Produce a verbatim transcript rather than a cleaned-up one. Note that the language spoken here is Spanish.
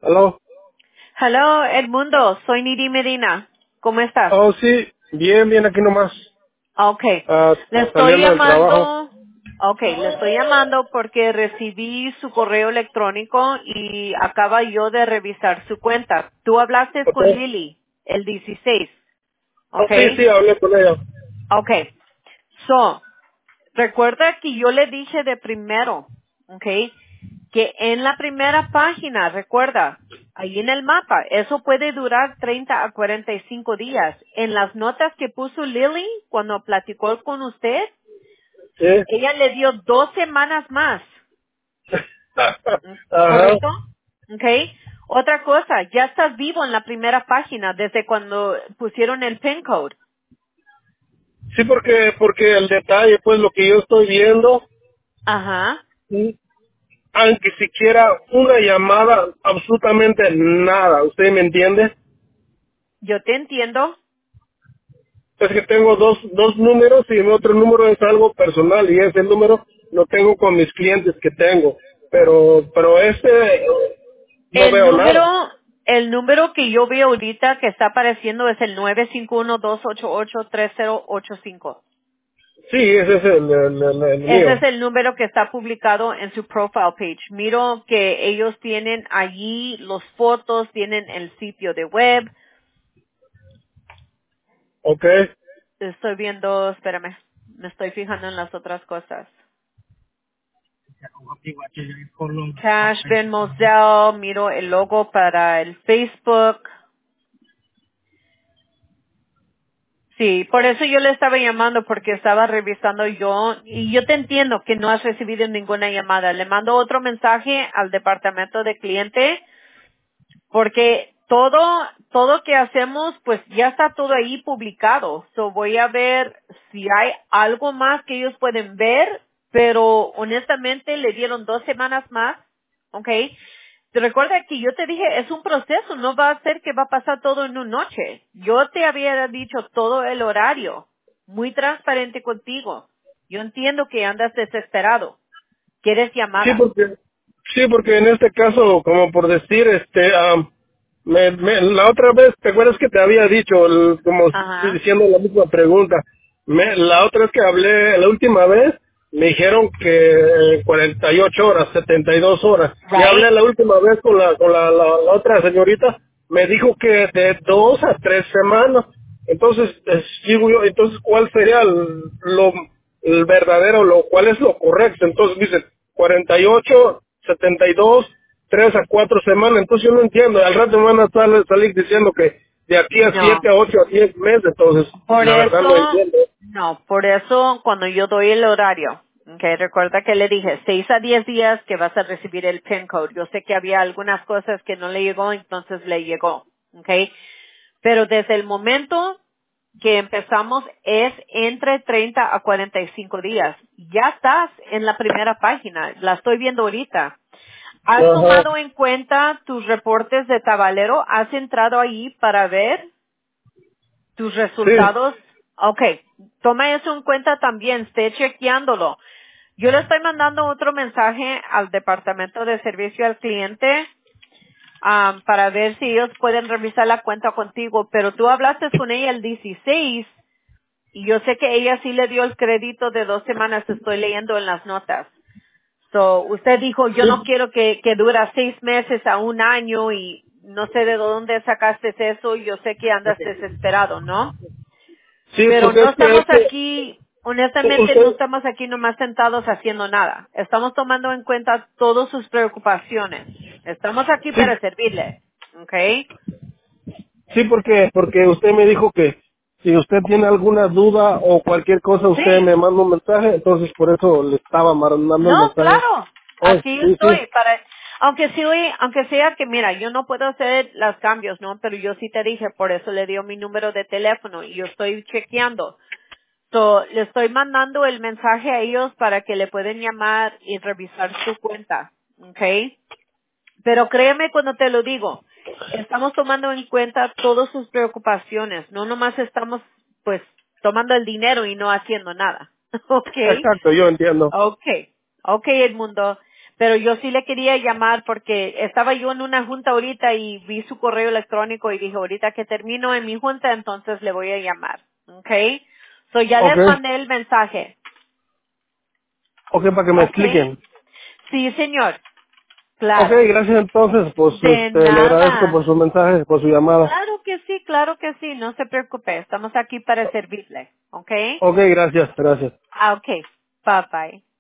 ¿Aló? Hello, Edmundo, soy Nidi Medina. ¿Cómo estás? Oh, sí, bien, bien, aquí nomás, Okay. ah, Le estoy saliendo del trabajo. llamando, okay, le estoy llamando porque recibí su correo electrónico y acaba yo de revisar su cuenta. Tú hablaste Ok. con Lily el dieciséis, Oh, sí, okay? sí, hablé con ella. Okay. So, recuerda que yo le dije de primero, ¿ok? Que en la primera página, recuerda, ahí en el mapa, eso puede durar treinta a cuarenta y cinco días. En las notas que puso Lily cuando platicó con usted, Sí. ella le dio dos semanas más, Ajá. ¿correcto? ¿Ok? Otra cosa, ya estás vivo en la primera página desde cuando pusieron el pin code. Sí, porque, porque el detalle, pues lo que yo estoy viendo, Ajá, sí, aunque siquiera una llamada, absolutamente nada, ¿usted me entiende? yo te entiendo. Es que tengo dos, dos números y mi otro número es algo personal y ese número lo tengo con mis clientes que tengo. Pero, pero este, no El veo número, nada. el número que yo veo ahorita que está apareciendo es el nueve cinco uno, dos ocho ocho, tres cero ocho cinco. Sí, ese es el, el, el- el Ese mío. es el número que está publicado en su profile page. Miro que ellos tienen allí los fotos, tienen el sitio de web. Ok. Estoy viendo, espérame, me estoy fijando en las otras cosas. Cash, Venmo, Zelle, miro el logo para el Facebook. Sí, por eso yo le estaba llamando porque estaba revisando yo y yo te entiendo que no has recibido ninguna llamada. Le mando otro mensaje al departamento de cliente porque todo, todo que hacemos pues ya está todo ahí publicado. So voy a ver si hay algo más que ellos pueden ver, pero honestamente le dieron dos semanas más, ¿ok? Te recuerda que yo te dije, es un proceso, no va a ser que va a pasar todo en una noche. Yo te había dicho todo el horario, muy transparente contigo. Yo entiendo que andas desesperado, quieres Sí, llamada. porque, sí, porque en este caso, como por decir, este, am, me, me- la otra vez, ¿te acuerdas que te había dicho, el- como estoy Ajá. diciendo la misma pregunta? Me, la otra vez que hablé, la última vez, me dijeron que cuarenta y ocho horas, setenta y dos horas. Y hablé Right. la última vez con la, con la, la, la otra señorita, me dijo que de dos a tres semanas. Entonces, eh, digo yo, entonces, ¿cuál sería el, lo, el verdadero, lo, cuál es lo correcto? Entonces dicen, cuarenta y ocho, setenta y dos, tres a cuatro semanas. Entonces yo no entiendo. Al rato me van a sal- salir diciendo que de aquí a No. siete a ocho a diez meses. Entonces, Por la verdad no eso, entiendo. no, por eso cuando yo doy el horario, okay, recuerda que le dije seis a diez días que vas a recibir el PIN code. Yo sé que había algunas cosas que no le llegó, entonces le llegó, okay. Pero desde el momento que empezamos es entre treinta a cuarenta y cinco días. Ya estás en la primera página, la estoy viendo ahorita. ¿Has Ajá. tomado en cuenta tus reportes de tabalero? ¿Has entrado ahí para ver tus Sí, resultados? Ok, toma eso en cuenta también, esté chequeándolo. Yo le estoy mandando otro mensaje al departamento de servicio al cliente am, para ver si ellos pueden revisar la cuenta contigo, pero tú hablaste con ella el dieciséis y yo sé que ella sí le dio el crédito de dos semanas, estoy leyendo en las notas. So, usted dijo, yo no sí, quiero que, que dura seis meses a un año y no sé de dónde sacaste eso, yo sé que andas desesperado, ¿no? sí, Pero pues no es que, estamos es que aquí, honestamente no usted, estamos aquí nomás sentados haciendo nada. Estamos tomando en cuenta todas sus preocupaciones. Estamos aquí sí, para servirle. ¿Ok? sí, porque, porque usted me dijo que si usted tiene alguna duda o cualquier cosa, usted Sí. me manda un mensaje. Entonces, por eso le estaba mandando el No, mensaje. claro. Oh, Aquí sí, sí. estoy para, aunque sí, aunque sea que mira, yo no puedo hacer los cambios, ¿no? Pero yo sí te dije, por eso le dio mi número de teléfono y yo estoy chequeando. So, le estoy mandando el mensaje a ellos para que le pueden llamar y revisar su cuenta. ¿Ok? Pero créeme cuando te lo digo, estamos tomando en cuenta todas sus preocupaciones, no nomás estamos pues tomando el dinero y no haciendo nada. ¿Ok? Exacto, yo entiendo. Okay, okay, Edmundo. Pero yo sí le quería llamar porque estaba yo en una junta ahorita y vi su correo electrónico y dije, ahorita que termino en mi junta, entonces le voy a llamar. ¿Ok? So ya Ok, les mandé el mensaje. ok, para que me ¿Ok? expliquen. Sí, señor. Ok, Claro. gracias entonces, pues De este, le agradezco por nada. su mensaje, por su llamada. Claro que sí, claro que sí. No se preocupe. Estamos aquí para servirle. ¿Ok? Ok, gracias, gracias. Ah, ok. Bye bye.